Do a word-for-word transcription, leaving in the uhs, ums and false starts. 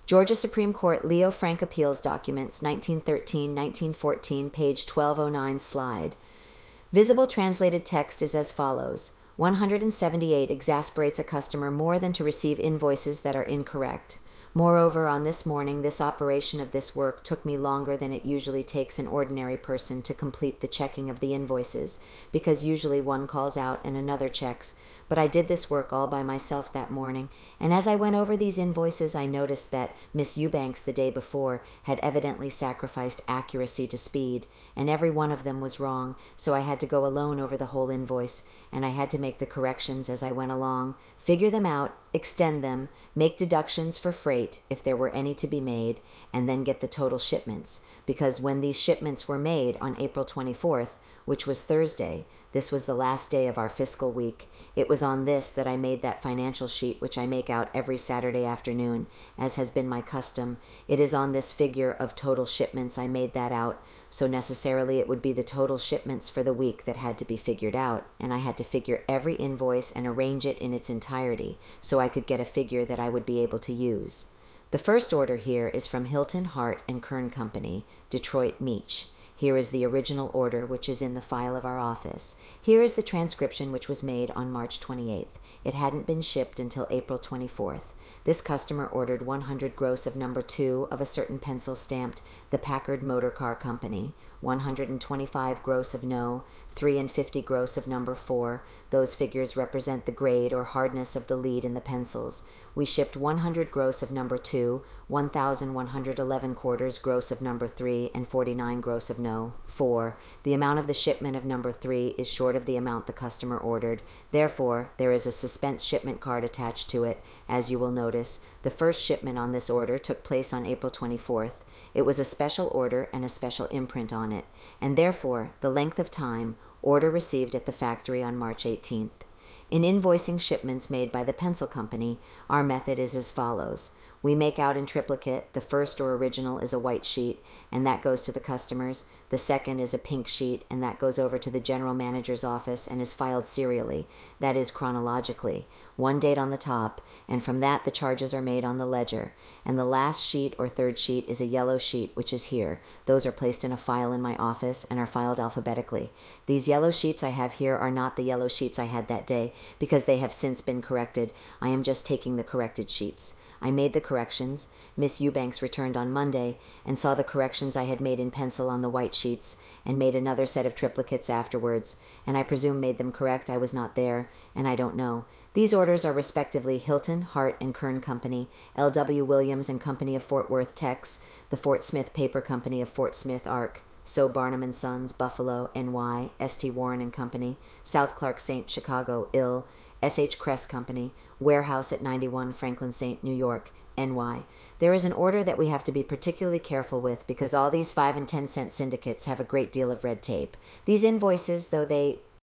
Georgia Supreme Court Leo Frank Appeals Documents, nineteen thirteen to nineteen fourteen, page twelve oh nine, slide. Visible translated text is as follows. one hundred seventy-eight exasperates a customer more than to receive invoices that are incorrect. Moreover, on this morning, this operation of this work took me longer than it usually takes an ordinary person to complete the checking of the invoices, because usually one calls out and another checks. But I did this work all by myself that morning, and as I went over these invoices, I noticed that Miss Eubanks the day before had evidently sacrificed accuracy to speed, and every one of them was wrong, so I had to go alone over the whole invoice, and I had to make the corrections as I went along, figure them out, extend them, make deductions for freight, if there were any to be made, and then get the total shipments, because when these shipments were made on April twenty-fourth, which was Thursday, this was the last day of our fiscal week. It was on this that I made that financial sheet which I make out every Saturday afternoon, as has been my custom. It is on this figure of total shipments I made that out, so necessarily it would be the total shipments for the week that had to be figured out, and I had to figure every invoice and arrange it in its entirety, so I could get a figure that I would be able to use. The first order here is from Hilton, Hart and Kern Company, Detroit Meech. Here is the original order, which is in the file of our office. Here is the transcription, which was made on March twenty-eighth. It hadn't been shipped until April twenty-fourth. This customer ordered one hundred gross of number two of a certain pencil stamped the Packard Motor Car Company, one hundred twenty-five gross of no, three and fifty gross of number four. Those figures represent the grade or hardness of the lead in the pencils. We shipped one hundred gross of number two, one thousand one hundred eleven quarters gross of number three, and forty-nine gross of no, four. The amount of the shipment of number three is short of the amount the customer ordered. Therefore, there is a suspense shipment card attached to it. As you will notice, the first shipment on this order took place on April twenty-fourth. It was a special order and a special imprint on it, and therefore the length of time, order received at the factory on March eighteenth. In invoicing shipments made by the pencil company, our method is as follows. We make out in triplicate. The first or original is a white sheet, and that goes to the customers. The second is a pink sheet, and that goes over to the general manager's office and is filed serially, that is chronologically, one date on the top, and from that the charges are made on the ledger. And the last sheet or third sheet is a yellow sheet, which is here. Those are placed in a file in my office and are filed alphabetically. These yellow sheets I have here are not the yellow sheets I had that day, because they have since been corrected. I am just taking the corrected sheets. I made the corrections. Miss Eubanks returned on Monday and saw the corrections I had made in pencil on the white sheets, and made another set of triplicates afterwards, and I presume made them correct. I was not there, and I don't know. These orders are respectively Hilton, Hart and Kern Company, L W Williams and Company of Fort Worth, Tex, the Fort Smith Paper Company of Fort Smith, Ark, So Barnum and Sons, Buffalo, N Y, S T Warren and Company, South Clark Saint, Chicago, Ill, S H Cress Company, Warehouse at ninety-one Franklin Saint, New York, N Y. There is an order that we have to be particularly careful with, because all these five and ten cent syndicates have a great deal of red tape. These invoices, though they